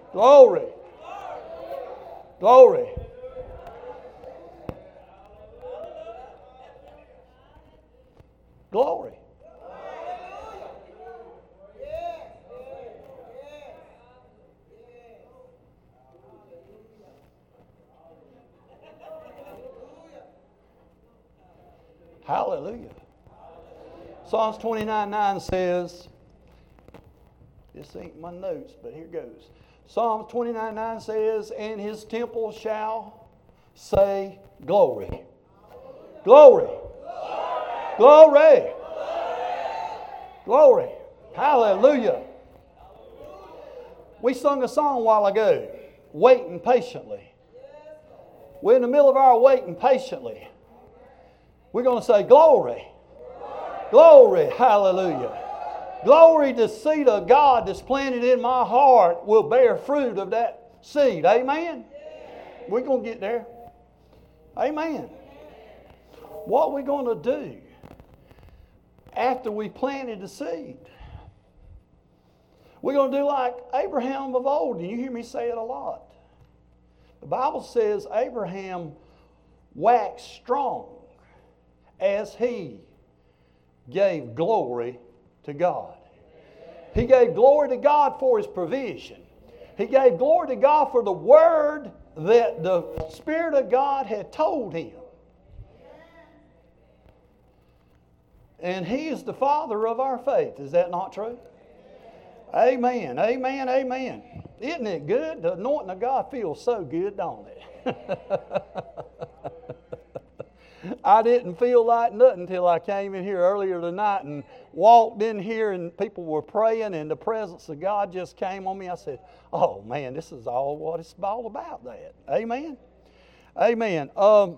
Glory. Glory. Glory. Hallelujah. Psalms 29:9 says, this ain't my notes, but here goes. Psalms 29:9 says, and his temple shall say glory. Glory. Glory. Glory. Hallelujah. We sung a song a while ago, waiting patiently. We're in the middle of our waiting patiently. We're going to say glory. Glory. Hallelujah. Glory, the seed of God that's planted in my heart will bear fruit of that seed. Amen? We're going to get there. Amen. What are we going to do after we planted the seed? We're going to do like Abraham of old, and you hear me say it a lot. The Bible says Abraham waxed strong as he gave glory to God. He gave glory to God for his provision. He gave glory to God for the word that the Spirit of God had told him. And he is the father of our faith. Is that not true? Amen, amen, amen. Isn't it good? The anointing of God feels so good, don't it? I didn't feel like nothing until I came in here earlier tonight and walked in here and people were praying and the presence of God just came on me. I said, oh man, this is all what it's all about, that. Amen? Amen.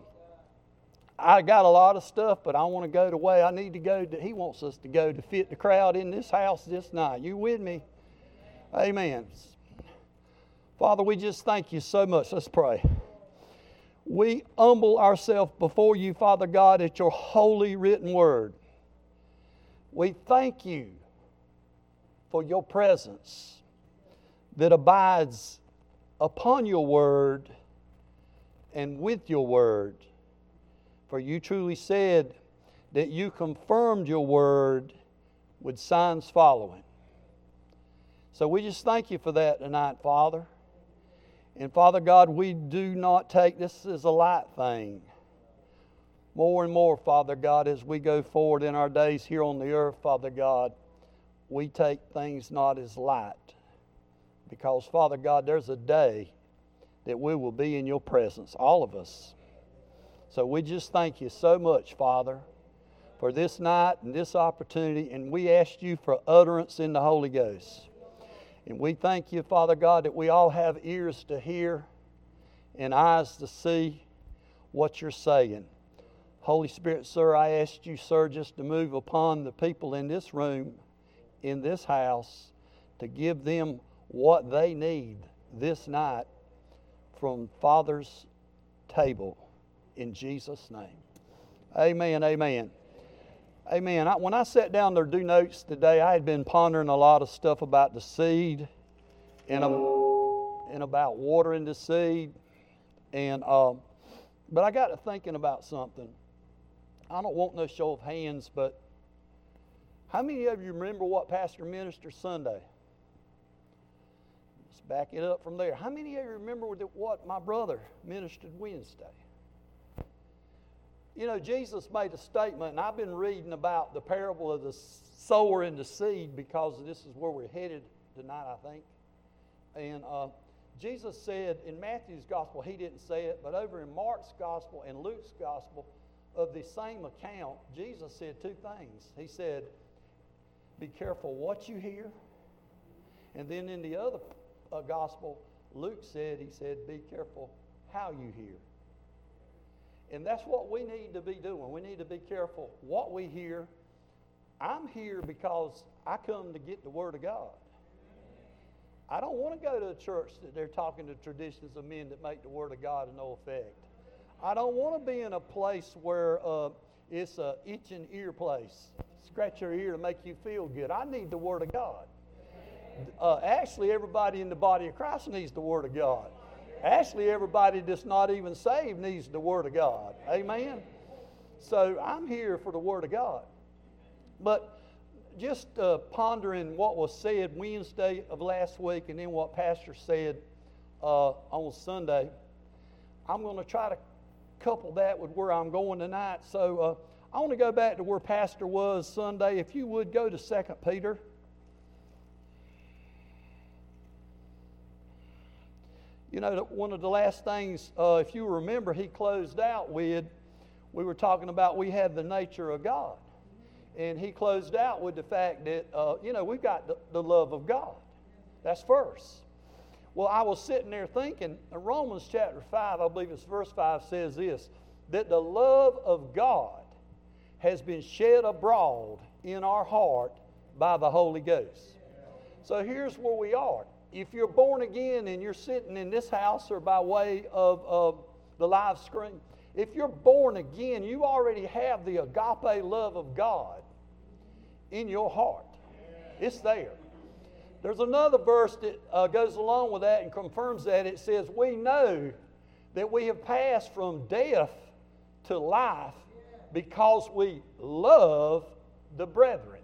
I got a lot of stuff, but I want to go the way I need to go. He wants us to go to fit the crowd in this house this night. You with me? Amen. Father, we just thank you so much. Let's pray. We humble ourselves before you, Father God, at your holy written word. We thank you for your presence that abides upon your word and with your word. For you truly said that you confirmed your word with signs following. So we just thank you for that tonight, Father. And Father God, we do not take this as a light thing. More and more, Father God, as we go forward in our days here on the earth, Father God, we take things not as light. Because, Father God, there's a day that we will be in your presence, all of us. So we just thank you so much, Father, for this night and this opportunity. And we ask you for utterance in the Holy Ghost. And we thank you, Father God, that we all have ears to hear and eyes to see what you're saying. Holy Spirit, sir, I ask you, sir, just to move upon the people in this room, in this house, to give them what they need this night from Father's table. In Jesus' name. Amen, amen. Amen. When I sat down to do notes today, I had been pondering a lot of stuff about the seed and about watering the seed. But I got to thinking about something. I don't want no show of hands, but how many of you remember what Pastor ministered Sunday? Let's back it up from there. How many of you remember what my brother ministered Wednesday? You know, Jesus made a statement, and I've been reading about the parable of the sower and the seed because this is where we're headed tonight, I think. And Jesus said in Matthew's gospel, he didn't say it, but over in Mark's gospel and Luke's gospel of the same account, Jesus said two things. He said, be careful what you hear. And then in the other gospel, Luke said, he said, be careful how you hear. And that's what we need to be doing. We need to be careful what we hear. I'm here because I come to get the Word of God. I don't want to go to a church that they're talking to traditions of men that make the Word of God of no effect. I don't want to be in a place where it's a itching ear place. Scratch your ear to make you feel good. I need the Word of God. Actually, everybody in the body of Christ needs the Word of God. Actually, everybody that's not even saved needs the Word of God. Amen? So I'm here for the Word of God. But just pondering what was said Wednesday of last week and then what Pastor said on Sunday, I'm going to try to couple that with where I'm going tonight. So I want to go back to where Pastor was Sunday. If you would go to 2 Peter. You know, one of the last things, if you remember, he closed out with, we were talking about we have the nature of God. And he closed out with the fact that, we've got the love of God. That's first. Well, I was sitting there thinking, Romans chapter 5, I believe it's verse 5, says this, that the love of God has been shed abroad in our heart by the Holy Ghost. So here's where we are. If you're born again and you're sitting in this house or by way of the live screen, if you're born again, you already have the agape love of God in your heart. It's there. There's another verse that goes along with that and confirms that. It says, we know that we have passed from death to life because we love the brethren.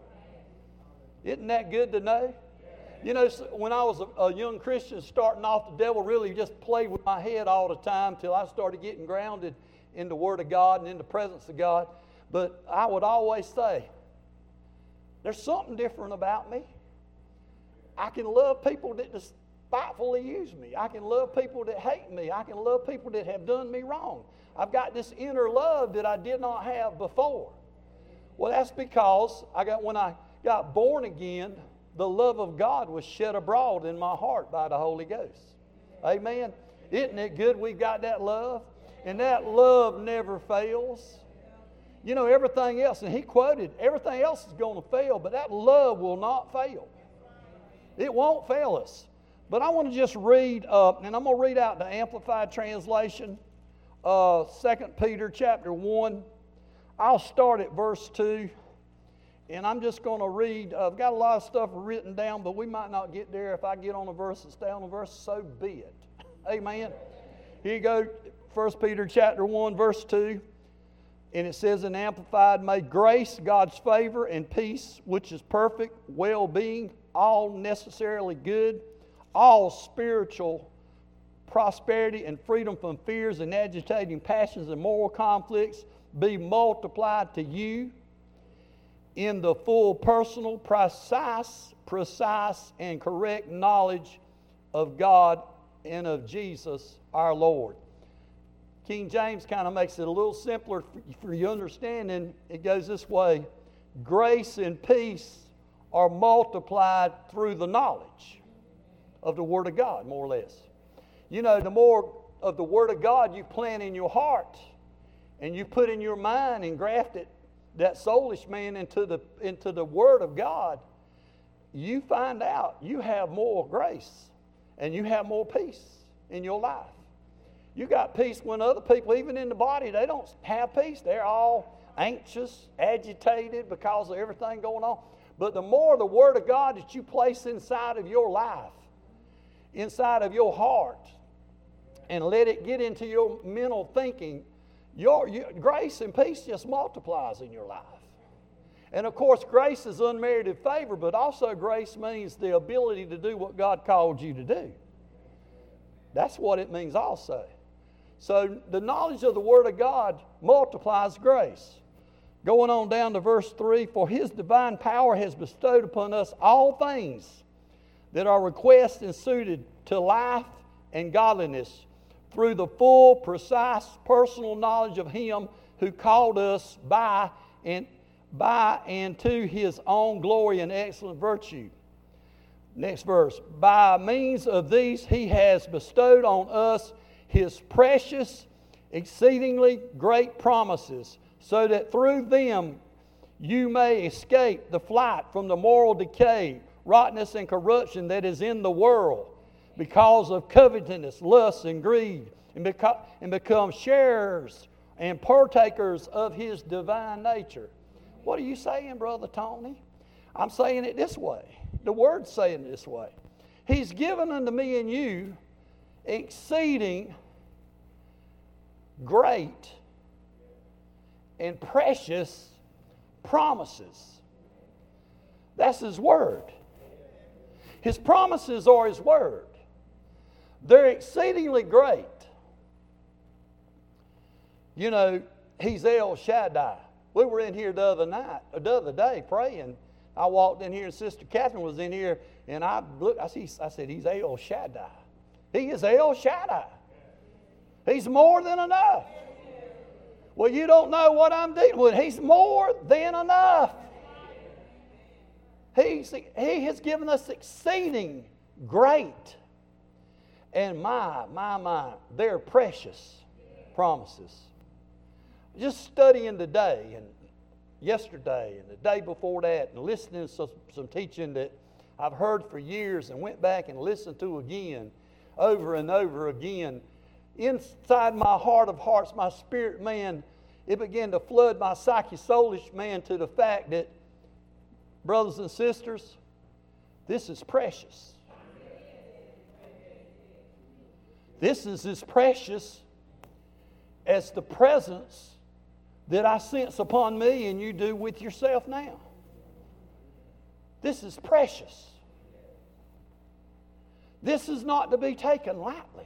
Isn't that good to know? You know, when I was a young Christian starting off, the devil really just played with my head all the time till I started getting grounded in the Word of God and in the presence of God. But I would always say, there's something different about me. I can love people that despitefully use me. I can love people that hate me. I can love people that have done me wrong. I've got this inner love that I did not have before. Well, that's because when I got born again, the love of God was shed abroad in my heart by the Holy Ghost. Amen. Isn't it good we've got that love? And that love never fails. You know, everything else, and he quoted, everything else is going to fail, but that love will not fail. It won't fail us. But I want to just read, and I'm going to read out the Amplified Translation, 2 Peter chapter 1. I'll start at verse 2. And I'm just going to read. I've got a lot of stuff written down, but we might not get there. If I get on a verse and stay on a verse, so be it. Amen. Here you go, 1 Peter chapter 1, verse 2. And it says in Amplified, may grace, God's favor, and peace, which is perfect, well-being, all necessarily good, all spiritual prosperity and freedom from fears and agitating passions and moral conflicts be multiplied to you in the full personal, precise, and correct knowledge of God and of Jesus our Lord. King James kind of makes it a little simpler for your understanding. It goes this way. Grace and peace are multiplied through the knowledge of the Word of God, more or less. You know, the more of the Word of God you plant in your heart and you put in your mind and graft it, that soulish man into the Word of God, you find out you have more grace and you have more peace in your life. You got peace when other people, even in the body, they don't have peace. They're all anxious, agitated because of everything going on. But the more the Word of God that you place inside of your life, inside of your heart, and let it get into your mental thinking, your grace and peace just multiplies in your life. And of course, grace is unmerited favor, but also grace means the ability to do what God called you to do. That's what it means also. So the knowledge of the Word of God multiplies grace. Going on down to verse 3, for His divine power has bestowed upon us all things that are requested and suited to life and godliness, through the full, precise, personal knowledge of Him who called us by and to His own glory and excellent virtue. Next verse. By means of these He has bestowed on us His precious, exceedingly great promises, so that through them you may escape the flight from the moral decay, rottenness, and corruption that is in the world, because of covetousness, lust, and greed, and become sharers and partakers of His divine nature. What are you saying, Brother Tony? I'm saying it this way. The Word's saying it this way. He's given unto me and you exceeding great and precious promises. That's His Word. His promises are His Word. They're exceedingly great. You know, He's El Shaddai. We were in here the other day praying. I walked in here and Sister Catherine was in here and I said, He's El Shaddai. He is El Shaddai. He's more than enough. Well, you don't know what I'm dealing with. He's more than enough. He has given us exceeding great and they're precious promises. Just studying today and yesterday and the day before that and listening to some teaching that I've heard for years and went back and listened to again, over and over again. Inside my heart of hearts, my spirit man, it began to flood my psyche soulish man to the fact that, brothers and sisters, this is precious. This is as precious as the presence that I sense upon me and you do with yourself now. This is precious. This is not to be taken lightly.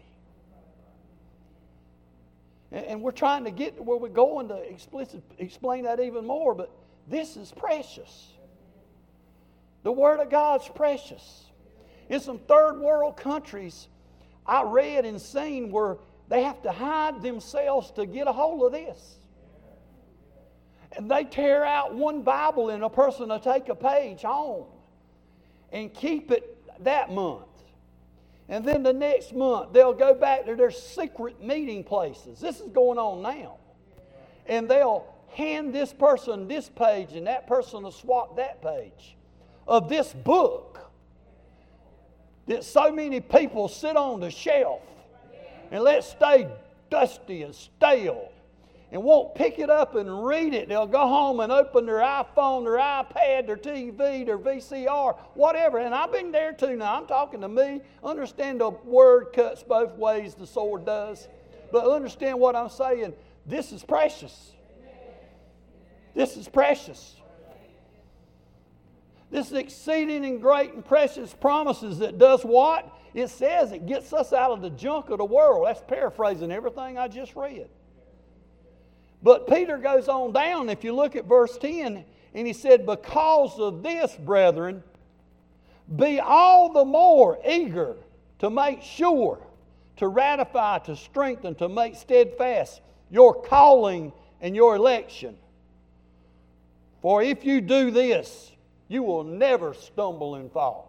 And we're trying to get to where we're going to explain that even more, but this is precious. The Word of God's precious. In some third world countries, I read and seen where they have to hide themselves to get a hold of this. And they tear out one Bible and a person will take a page home and keep it that month. And then the next month they'll go back to their secret meeting places. This is going on now. And they'll hand this person this page and that person will swap that page of this book that so many people sit on the shelf and let stay dusty and stale and won't pick it up and read it. They'll go home and open their iPhone, their iPad, their TV, their VCR, whatever. And I've been there too now. I'm talking to me. Understand the word cuts both ways, the sword does. But understand what I'm saying. This is precious. This is precious. This is exceeding and great and precious promises that does what? It says it gets us out of the junk of the world. That's paraphrasing everything I just read. But Peter goes on down, if you look at verse 10, and he said, because of this, brethren, be all the more eager to make sure, to ratify, to strengthen, to make steadfast your calling and your election. For if you do this, you will never stumble and fall.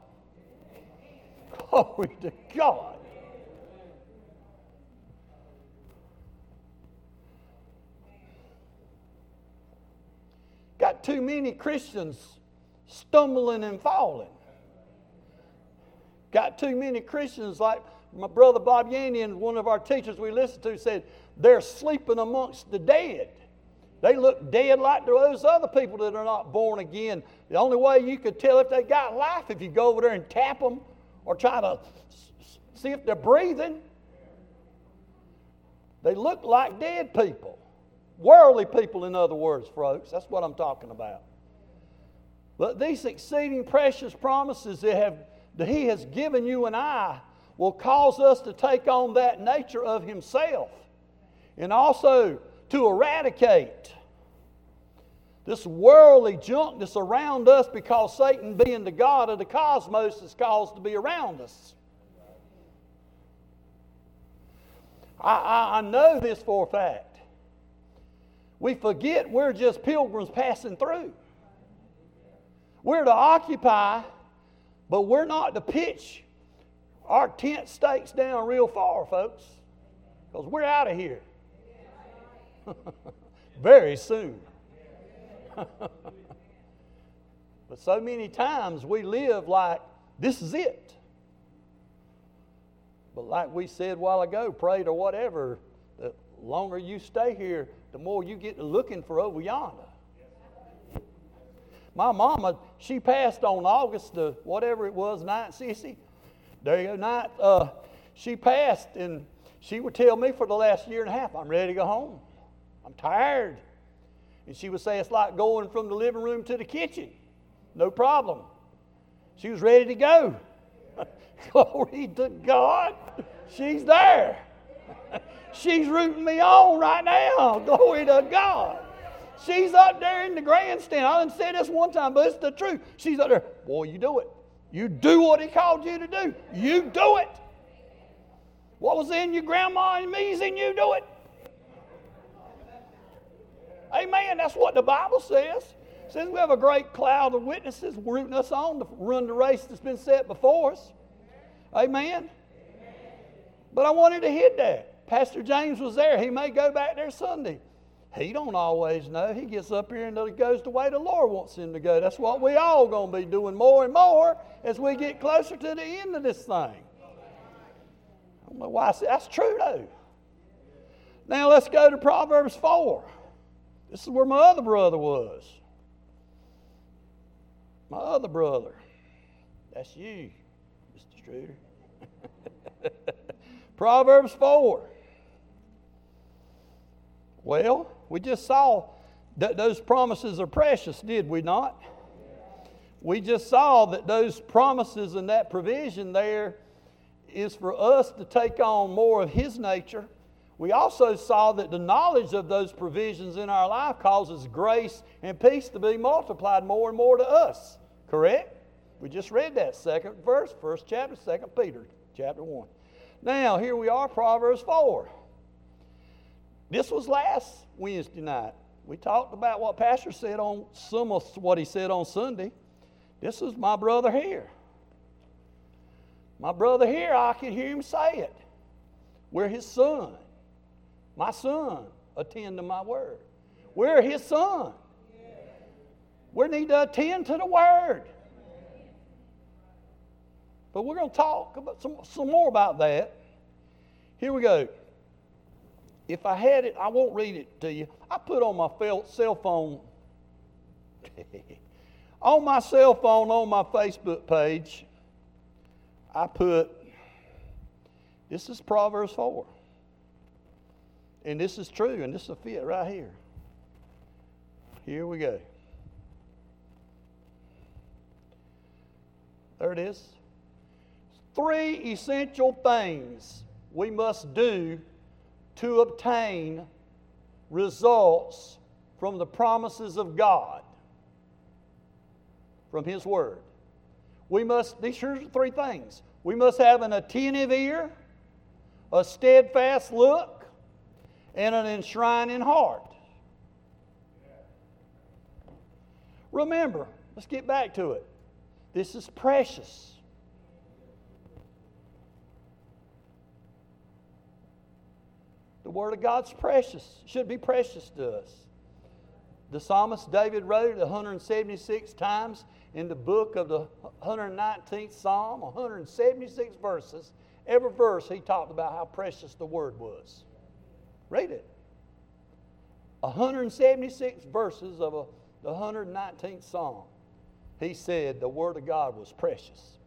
Glory to God. Got too many Christians stumbling and falling. Got too many Christians, like my brother Bob Yandian, one of our teachers we listened to, said they're sleeping amongst the dead. They look dead like those other people that are not born again. The only way you could tell if they got life if you go over there and tap them or try to see if they're breathing. They look like dead people. Worldly people, in other words, folks. That's what I'm talking about. But these exceeding precious promises that He has given you and I will cause us to take on that nature of Himself. And also to eradicate this worldly junk that's around us, because Satan, being the God of the cosmos, is caused to be around us. I know this for a fact. We forget we're just pilgrims passing through. We're to occupy, but we're not to pitch our tent stakes down real far, folks, because we're out of here very soon. But so many times we live like this is it. But like we said a while ago, prayed or whatever, the longer you stay here, the more you get looking for over yonder. My mama, she passed on August the whatever it was, 9th, Sissy. There you go, 9th. She passed, and she would tell me for the last year and a half, I'm ready to go home. I'm tired. And she would say it's like going from the living room to the kitchen. No problem. She was ready to go. Glory to God. She's there. She's rooting me on right now. Glory to God. She's up there in the grandstand. I didn't say this one time, but it's the truth. She's up there. Boy, you do it. You do what He called you to do. You do it. What was in your grandma and me's in you, do it. Amen. That's what the Bible says. It says we have a great cloud of witnesses rooting us on to run the race that's been set before us. Amen. But I wanted to hit that. Pastor James was there. He may go back there Sunday. He don't always know. He gets up here and goes the way the Lord wants him to go. That's what we all going to be doing more and more as we get closer to the end of this thing. I don't know why I say that's true though. Now let's go to Proverbs 4. This is where my other brother was. My other brother. That's you, Mr. Struder. Proverbs 4. Well, we just saw that those promises are precious, did we not? We just saw that those promises and that provision there is for us to take on more of His nature. We also saw that the knowledge of those provisions in our life causes grace and peace to be multiplied more and more to us. Correct? We just read that second verse, first chapter, 2 Peter, chapter 1. Now, here we are, Proverbs 4. This was last Wednesday night. We talked about what Pastor said on some of what he said on Sunday. This is my brother here. My brother here, I can hear him say it. We're his son. My son, attend to my word. We're his son. We need to attend to the word. But we're going to talk about some more about that. Here we go. If I had it, I won't read it to you. I put on my cell phone, on my cell phone, on my Facebook page, I put, this is Proverbs 4. And this is true, and this will fit right here. Here we go. There it is. 3 essential things we must do to obtain results from the promises of God, from His Word. These are 3 things. We must have an attentive ear, a steadfast look, and an enshrining heart. Remember, let's get back to it. This is precious. The Word of God's precious. Should be precious to us. The psalmist David wrote it 176 times in the book of the 119th Psalm, 176 verses. Every verse he talked about how precious the Word was. Read it. 176 verses of the 119th Psalm. He said the Word of God was precious.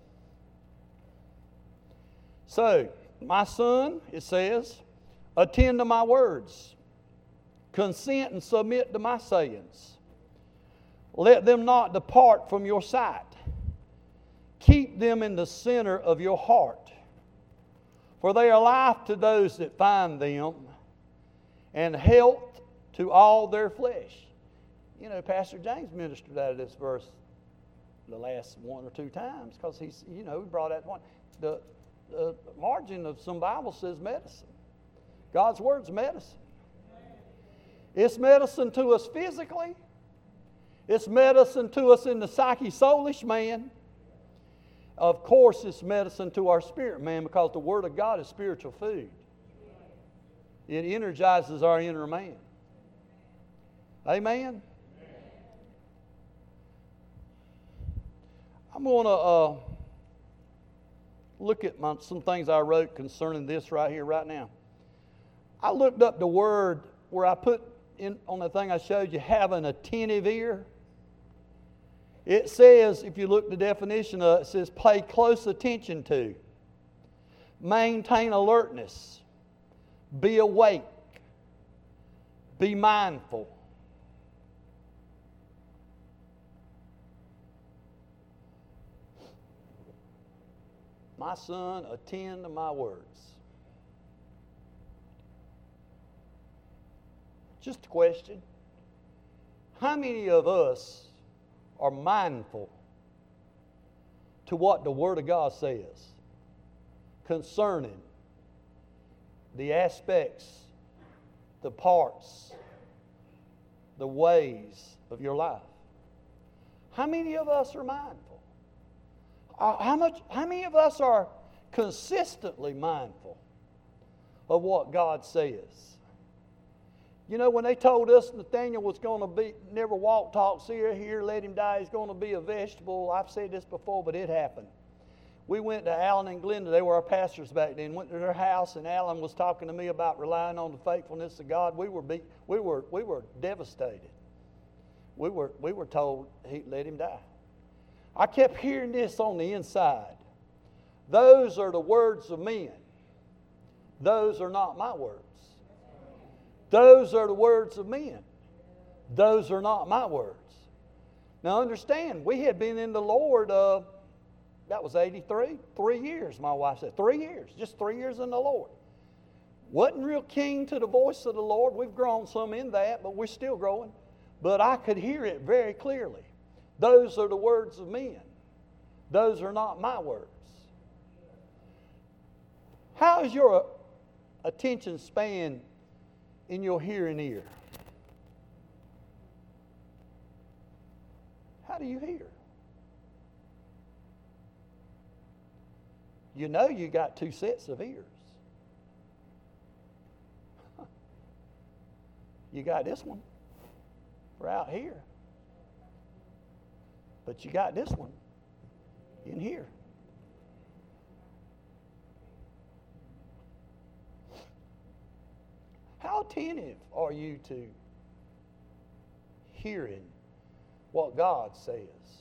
So, my son, it says, attend to my words. Consent and submit to my sayings. Let them not depart from your sight. Keep them in the center of your heart. For they are life to those that find them, and health to all their flesh. You know, Pastor James ministered out of this verse the last 1 or 2 times because he brought out one. The margin of some Bible says medicine. God's Word's medicine. It's medicine to us physically. It's medicine to us in the psyche soulish man. Of course, it's medicine to our spirit man because the Word of God is spiritual food. It energizes our inner man. Amen? I'm going to look at some things I wrote concerning this right here, right now. I looked up the word where I put in on the thing I showed you, have an attentive ear. It says, if you look at the definition of it, it says pay close attention to, maintain alertness, be awake, be mindful. My son, attend to my words. Just a question. How many of us are mindful to what the Word of God says concerning the aspects, the parts, the ways of your life? How many of us are mindful? How many of us are consistently mindful of what God says? You know, when they told us Nathaniel was going to never walk, talk, see or hear, let him die, he's going to be a vegetable. I've said this before, but it happened. We went to Alan and Glenda. They were our pastors back then. Went to their house, and Alan was talking to me about relying on the faithfulness of God. We were devastated. We were told let him die. I kept hearing this on the inside. Those are the words of men. Those are not my words. Those are the words of men. Those are not my words. Now understand, we had been in the Lord, that was 83, 3 years, my wife said. 3 years, just 3 years in the Lord. Wasn't real keen to the voice of the Lord. We've grown some in that, but we're still growing. But I could hear it very clearly. Those are the words of men. Those are not my words. How is your attention span in your hearing ear? How do you hear? You know you got two sets of ears. You got this one for out here. But you got this one in here. How attentive are you to hearing what God says?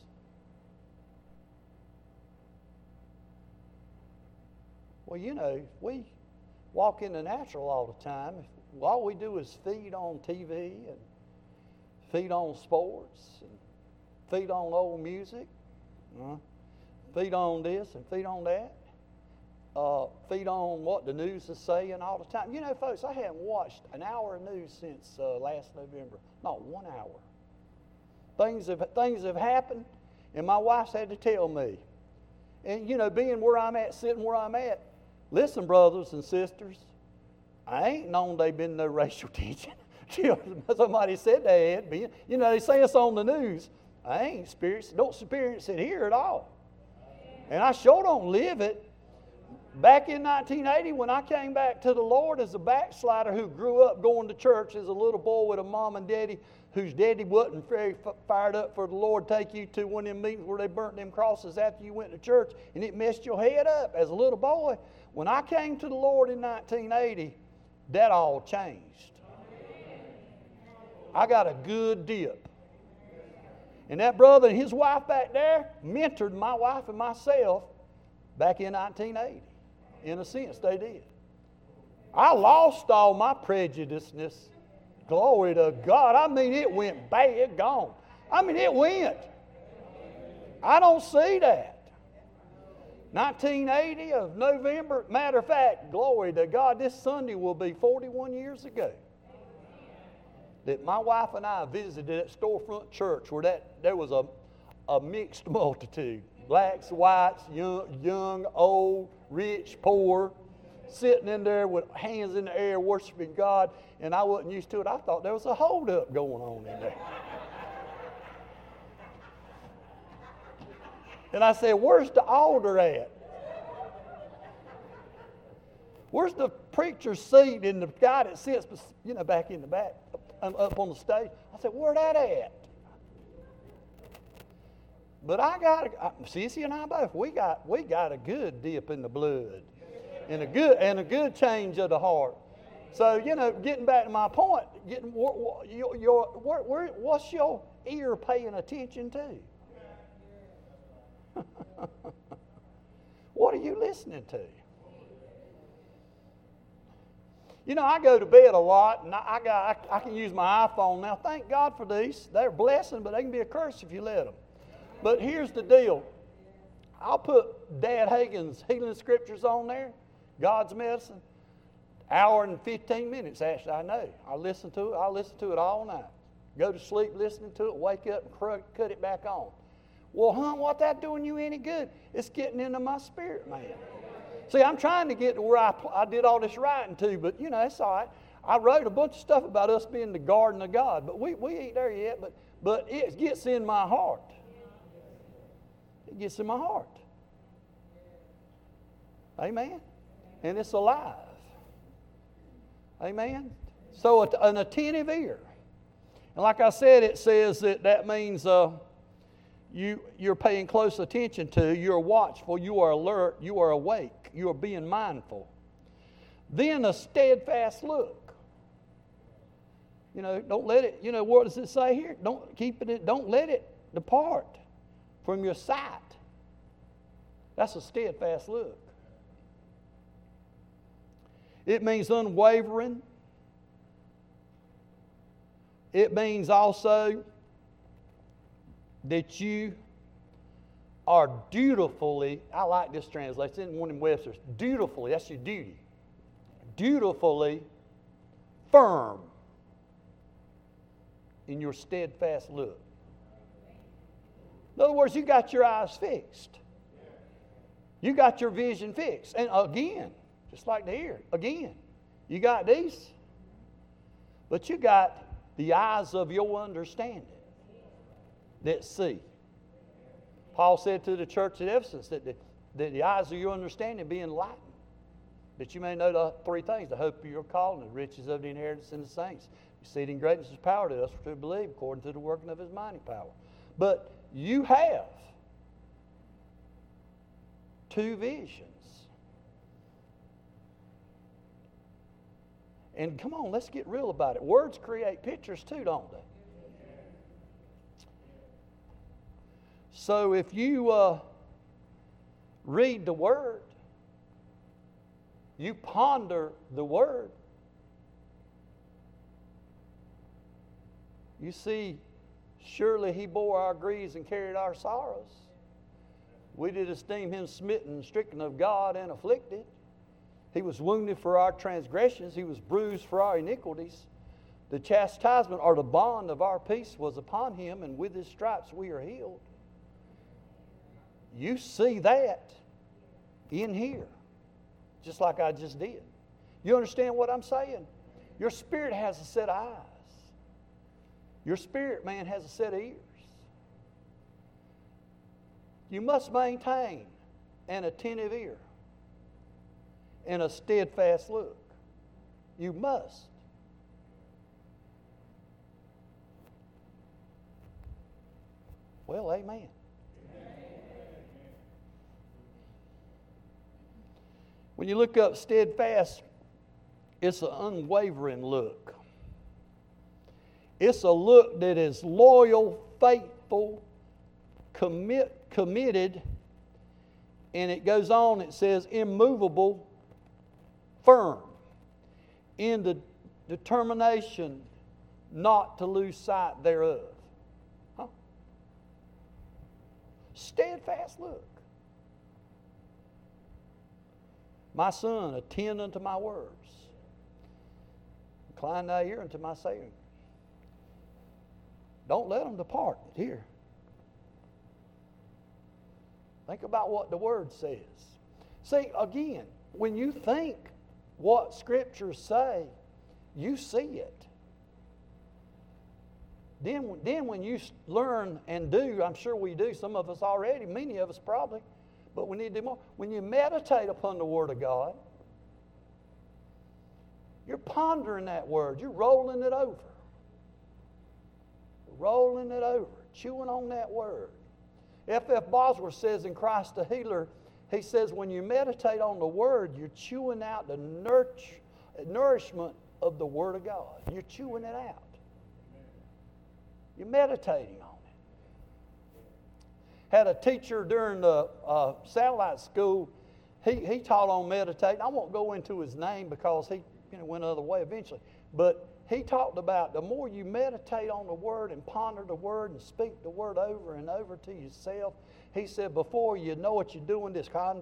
Well, you know, we walk in the natural all the time. All we do is feed on TV and feed on sports and feed on old music, feed on this and feed on that, feed on what the news is saying all the time. You know, folks, I haven't watched an hour of news since last November. Not 1 hour. Things have happened, and my wife's had to tell me. And, you know, being where I'm at, sitting where I'm at, listen, brothers and sisters, I ain't known they've been no racial tension. Somebody said they had been. You know, they say it's on the news. I ain't don't experience it here at all. And I sure don't live it. Back in 1980, when I came back to the Lord as a backslider who grew up going to church as a little boy with a mom and daddy whose daddy wasn't very fired up for the Lord, take you to one of them meetings where they burnt them crosses after you went to church, and it messed your head up as a little boy. When I came to the Lord in 1980, that all changed. I got a good dip. And that brother and his wife back there mentored my wife and myself back in 1980. In a sense, they did. I lost all my prejudiceness. Glory to God. I mean, it went bad, gone. I mean, it went. I don't see that. 1980 of November. Matter of fact, glory to God, this Sunday will be 41 years ago that my wife and I visited that storefront church where there was a mixed multitude. Blacks, whites, young, old, rich, poor, sitting in there with hands in the air worshiping God, and I wasn't used to it. I thought there was a holdup going on in there. And I said, where's the altar at? Where's the preacher's seat and the guy that sits, back in the back, up on the stage? I said, where that at? But Sissy and I both, we got a good dip in the blood, and a good change of the heart. So, getting back to my point, what's your ear paying attention to? you listening to? You know, I go to bed a lot, and I can use my iPhone now. Thank God for these. They're a blessing, but they can be a curse if you let them. But here's the deal. I'll put Dad Hagen's Healing Scriptures on there, God's Medicine. Hour and 15 minutes, actually, I know. I listen to it. I listen to it all night. Go to sleep listening to it, wake up and cut it back on. Well, what that doing you any good? It's getting into my spirit, man. See, I'm trying to get to where I did all this writing too, but you know, it's all right. I wrote a bunch of stuff about us being the garden of God, but we ain't there yet, but it gets in my heart. It gets in my heart. Amen? And it's alive. Amen? So an attentive ear. And like I said, it says that means you're paying close attention to, you're watchful, you are alert, you are awake, you are being mindful. Then a steadfast look. You know, don't let it, you know, what does it say here? Don't let it depart from your sight. That's a steadfast look. It means unwavering. It means also that you are dutifully, I like this translation, it's in one in Webster's, dutifully, that's your duty, dutifully firm in your steadfast look. In other words, you got your eyes fixed. You got your vision fixed. And again, just like the ear, again, you got these, but you got the eyes of your understanding that see. Paul said to the church at Ephesus that the eyes of your understanding be enlightened, that you may know the three things: the hope of your calling, the riches of the inheritance in the saints, exceeding greatness of power to us to believe, according to the working of his mighty power. But you have two visions. And come on, let's get real about it. Words create pictures too, don't they? So if you read the Word, you ponder the Word, you see, surely He bore our griefs and carried our sorrows. We did esteem Him smitten, stricken of God, and afflicted. He was wounded for our transgressions. He was bruised for our iniquities. The chastisement or the bond of our peace was upon Him, and with His stripes we are healed. You see that in here, just like I just did. You understand what I'm saying? Your spirit has a set of eyes. Your spirit, man, has a set of ears. You must maintain an attentive ear and a steadfast look. You must. Well, amen. When you look up steadfast, it's an unwavering look. It's a look that is loyal, faithful, committed, and it goes on, it says immovable, firm, in the determination not to lose sight thereof. Huh? Steadfast look. My son, attend unto my words. Incline thy ear unto my saying. Don't let them depart. Here. Think about what the Word says. See, again, when you think what Scriptures say, you see it. Then when you learn and do, I'm sure we do, some of us already, many of us probably, but we need to do more. When you meditate upon the Word of God, you're pondering that Word. You're rolling it over. Rolling it over. Chewing on that Word. F.F. Bosworth says in Christ the Healer, he says when you meditate on the Word, you're chewing out the nourishment of the Word of God. You're chewing it out. You're meditating on it. Had a teacher during the satellite school. he taught on meditating. I won't go into his name because he went the other way eventually. But he talked about the more you meditate on the Word and ponder the Word and speak the Word over and over to yourself, he said, before you know what you're doing, this because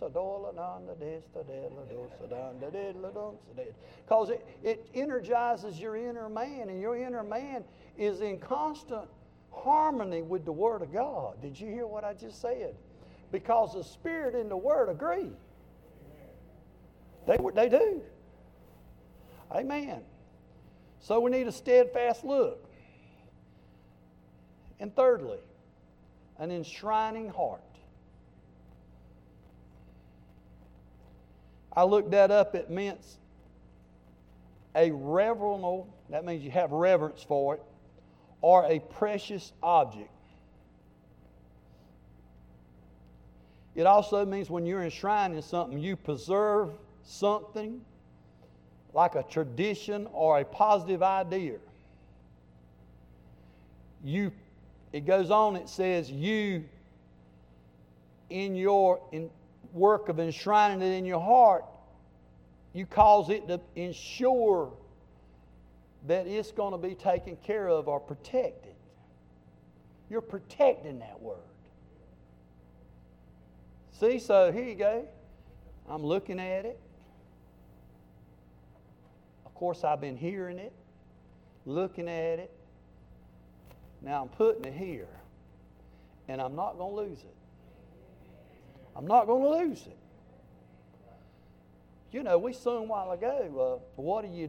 it energizes your inner man, and your inner man is in constant harmony with the Word of God. Did you hear what I just said? Because the Spirit and the Word agree. They do. Amen. So we need a steadfast look. And thirdly, an enshrining heart. I looked that up. It means a reverential, that means you have reverence for it, or a precious object. It also means when you're enshrining something, you preserve something like a tradition or a positive idea. It goes on, it says, you, in your work of enshrining it in your heart, you cause it to ensure that it's going to be taken care of or protected. You're protecting that word. See, so here you go. I'm looking at it. Of course, I've been hearing it, looking at it. Now I'm putting it here, and I'm not going to lose it. I'm not going to lose it. You know, we sung a while ago, what do?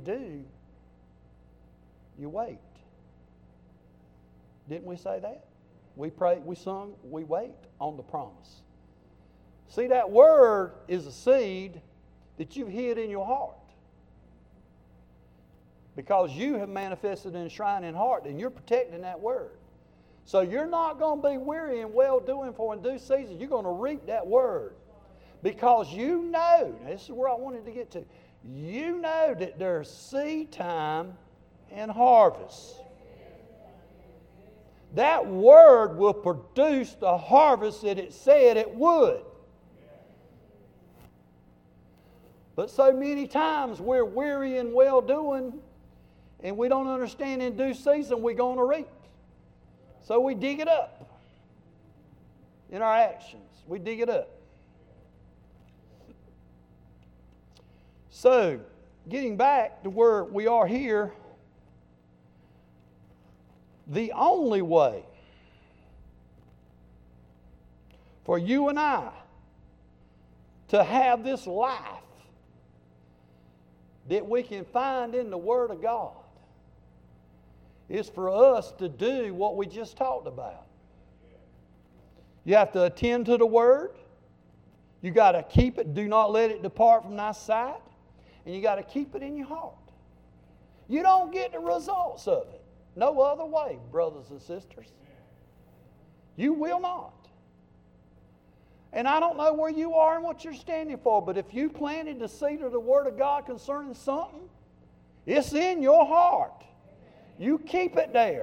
You wait. Didn't we say that? We prayed, we sung, we wait on the promise. See, that word is a seed that you've hid in your heart. Because you have manifested an enshrining heart, and you're protecting that word. So you're not going to be weary in well-doing, for in due season you're going to reap that word. Because you know, now this is where I wanted to get to, you know that there's seed time and harvest. That word will produce the harvest that it said it would. But so many times we're weary in well-doing, and we don't understand in due season we're going to reap. So we dig it up in our actions. We dig it up. So, getting back to where we are here, the only way for you and I to have this life that we can find in the Word of God is for us to do what we just talked about. You have to attend to the Word. You got to keep it. Do not let it depart from thy sight. And you got to keep it in your heart. You don't get the results of it no other way, brothers and sisters. You will not. And I don't know where you are and what you're standing for, but if you planted the seed of the Word of God concerning something, it's in your heart. You keep it there.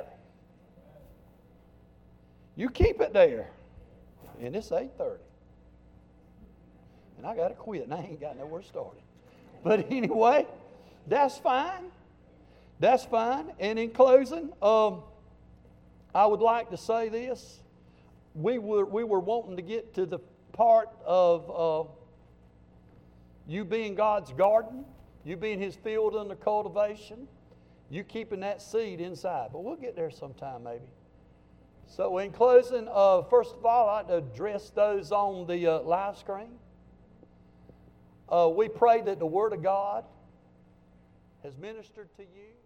You keep it there. And it's 8:30. And I got to quit, and I ain't got nowhere started. But anyway, that's fine. That's fine. And in closing, I would like to say this. We were wanting to get to the part of you being God's garden, you being His field under cultivation, you keeping that seed inside. But we'll get there sometime maybe. So in closing, first of all, I'd like to address those on the live screen. We pray that the Word of God has ministered to you.